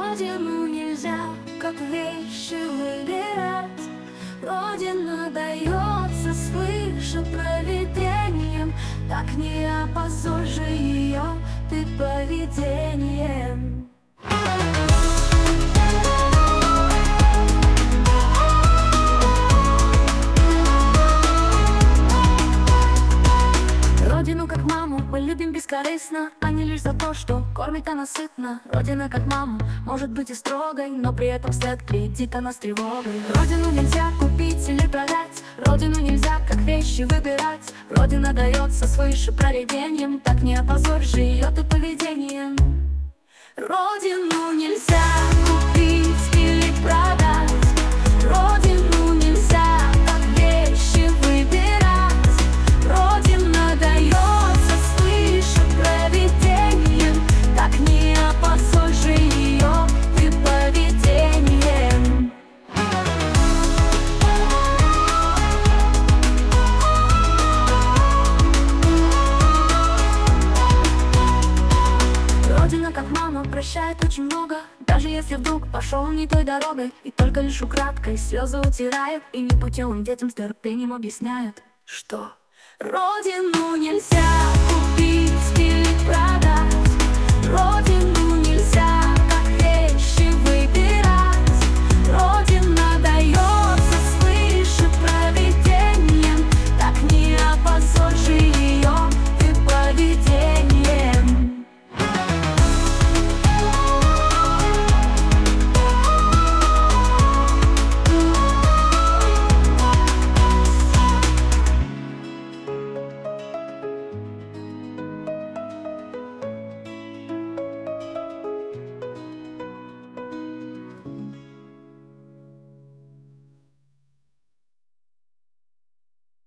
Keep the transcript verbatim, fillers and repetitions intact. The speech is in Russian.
Родину нельзя, как вещи, выбирать. Родина дается свыше провидением. Так не опозорь же ее ты поведением. Родину как маму мы любим бескорыстно, а не лишь за то, что кормит она сытно. Родина как маму может быть и строгой, но при этом вслед глядит она с тревогой. Родину нельзя купить или продать, родину нельзя как вещи выбирать. Родина дается свыше провидением, так не опозорь же ее ты поведением. Родину нельзя купить или продать, родину нельзя как вещи выбирать. Родина дается свыше провидением, так не опозорь же ее ты поведением. Родина как мама прощает очень много, даже если вдруг пошел не той дорогой. И только лишь украдкой слезы утирает, и непутевым детям с терпением объясняет, что родину нельзя